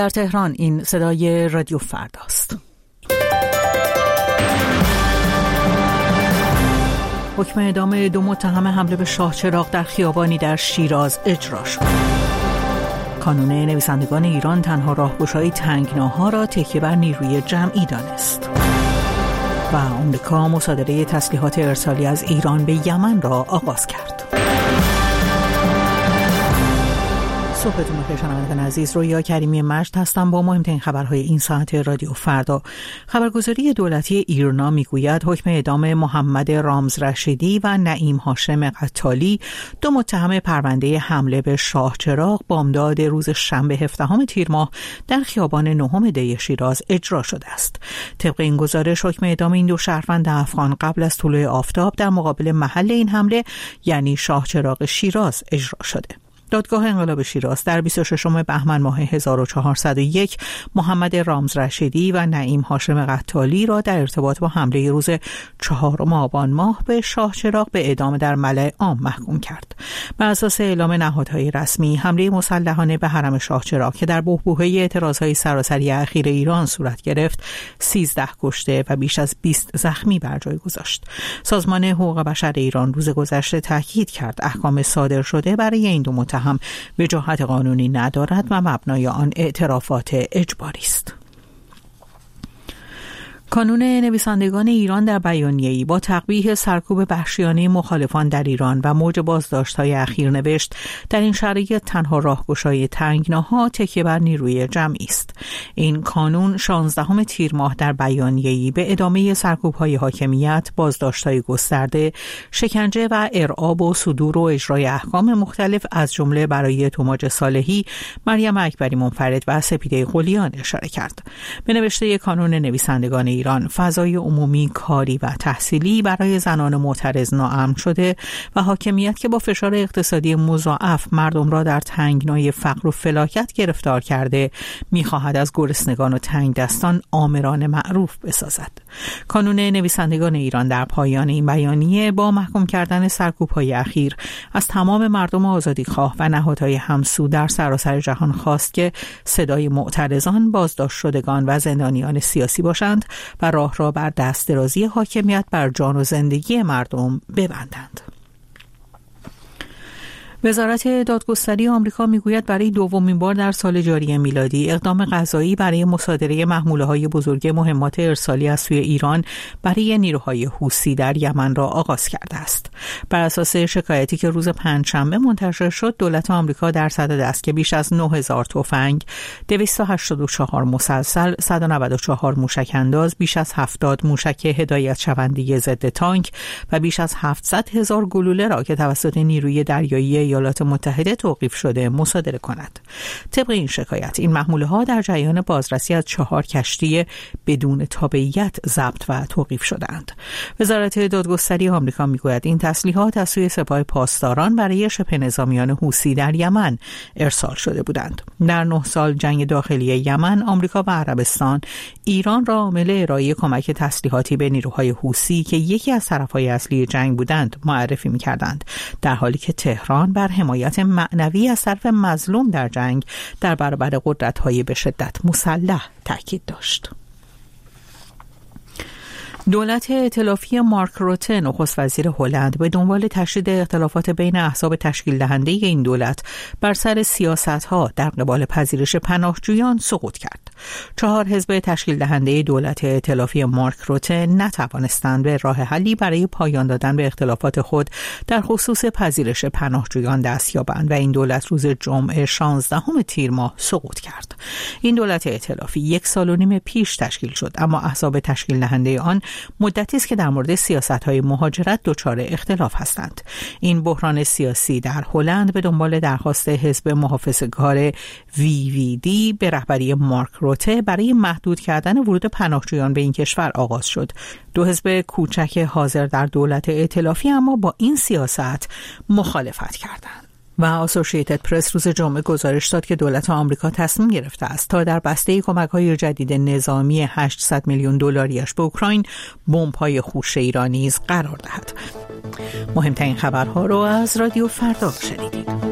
در تهران این صدای رادیو فرداست. حکم اعدام 2 متهم حمله به شاهچراغ در خیابانی در شیراز اجرا شد. کانون نویسندگان ایران تنها راهگشای تنگناها را تکیه بر نیروی جمعی دانست. و آمریکا مصادره تسلیحات ارسالی از ایران به یمن را آغاز کرد. صبحتون بخیر شنوندگان عزیز، رویا کریمی مجد هستم با مهمترین خبرهای این ساعت رادیو فردا. خبرگزاری دولتی ایرنا میگوید حکم اعدام محمد رامزرشیدی و نعیم هاشم قتالی 2 متهم پرونده حمله به شاهچراغ بامداد روز شنبه 17 تیر ماه در خیابان 9 دی شیراز اجرا شده است. طبق این گزارش حکم اعدام این 2 شهروند افغان قبل از طلوع آفتاب در مقابل محل این حمله یعنی شاهچراغ شیراز اجرا شده. دادگاه انقلاب شیراز در 26 بهمن ماه 1401 محمد رامزرشیدی و نعیم هاشم قتالی را در ارتباط با حمله روز 4 آبان ماه به شاهچراغ به اعدام در ملأ عام محکوم کرد. بر اساس اعلام نهادهای رسمی، حمله مسلحانه به حرم شاهچراغ که در بحبوحه اعتراضهای سراسری اخیر ایران صورت گرفت، 13 کشته و بیش از 20 زخمی بر جای گذاشت. سازمان حقوق بشر ایران روز گذشته تاکید کرد احکام صادر شده برای این 2 متهم وجاهت قانونی ندارد و مبنای آن اعترافات اجباری است. کانون نویسندگان ایران در بیانیه‌ای با تقبیح سرکوب وحشیانه مخالفان در ایران و موج بازداشت‌های اخیر نوشت در این شرایط تنها راهگشای تنگناها تکیه بر نیروی جمعی است. این کانون 16 تیر ماه در بیانیه‌ای به ادامه سرکوب‌های حاکمیت، بازداشت‌های گسترده، شکنجه و ارعاب و صدور و اجرای احکام مختلف از جمله برای توماج صالحی، مریم اکبری منفرد و سپیده قلیان اشاره کرد. به نوشته کانون نویسندگان ایران، فضای عمومی، کاری و تحصیلی برای زنان معترض ناامن شده و حاکمیت که با فشار اقتصادی مضاعف مردم را در تنگنای فقر و فلاکت گرفتار کرده، می‌خواهد از گرسنگان و تنگ دستان آمران معروف بسازد. کانون نویسندگان ایران در پایان این بیانیه با محکوم کردن سرکوب‌های اخیر از تمام مردم آزادیخواه و نهادهای همسو در سراسر جهان خواست که صدای معترضان، بازداشت شدگان و زندانیان سیاسی باشند و راه را بر دست درازی حاکمیت بر جان و زندگی مردم ببندند. وزارت دادگستری آمریکا میگوید برای 2مین بار در سال جاری میلادی اقدام قضایی برای مصادره محموله‌های بزرگ مهمات ارسالی از سوی ایران برای نیروهای حوثی در یمن را آغاز کرده است. بر اساس شکایتی که روز پنجشنبه منتشر شد، دولت آمریکا در صدد است که بیش از 9000 تفنگ، 284 مسلسل، 194 موشک انداز، بیش از 70 موشک هدایت شونده ضد تانک و بیش از 700,000 گلوله را که توسط نیروی دریایی ایالات متحده توقیف شده مصادره کند. طبق این شکایت، این محموله‌ها در جریان بازرسی از 4 کشتی بدون تابعیت ضبط و توقیف شدند. وزارت دادگستری آمریکا میگوید این تسلیحات از سوی سپاه پاسداران برای شبه نظامیان حوثی در یمن ارسال شده بودند. در 9 سال جنگ داخلی یمن، آمریکا و عربستان ایران را عامل ارائه کمک تسلیحاتی به نیروهای حوثی که یکی از طرفهای اصلی جنگ بودند معرفی می‌کردند، در حالی که تهران بر حمایت معنوی از طرف مظلوم در جنگ در برابر قدرت‌های به شدت مسلح تاکید داشت. دولت ائتلافی مارک روته، نخست وزیر هلند، به دنبال تشدید اختلافات بین احزاب تشکیل دهنده این دولت بر سر سیاست‌ها در قبال پذیرش پناهجویان سقوط کرد. 4 حزب تشکیل دهنده دولت ائتلافی مارک روته نتوانستند به راه حلی برای پایان دادن به اختلافات خود در خصوص پذیرش پناهجویان دست یابند و این دولت روز جمعه 16 تیر ماه سقوط کرد. این دولت ائتلافی 1.5 سال پیش تشکیل شد، اما احزاب تشکیل دهنده آن مدتی است که در مورد سیاست‌های مهاجرت دچار اختلاف هستند. این بحران سیاسی در هلند به دنبال درخواست حزب محافظه‌کار VVD به رهبری مارک روته برای محدود کردن ورود پناهجویان به این کشور آغاز شد. 2 حزب کوچک حاضر در دولت ائتلافی اما با این سیاست مخالفت کردند. و آسوشییتد پرس روز جمعه گزارش داد که دولت آمریکا تصمیم گرفته است تا در بسته کمک‌های جدید نظامی 800 میلیون دلاریش به اوکراین بمب‌های خوشه‌ای را نیز قرار دهد. مهمترین خبرها را از رادیو فردا شنیدید.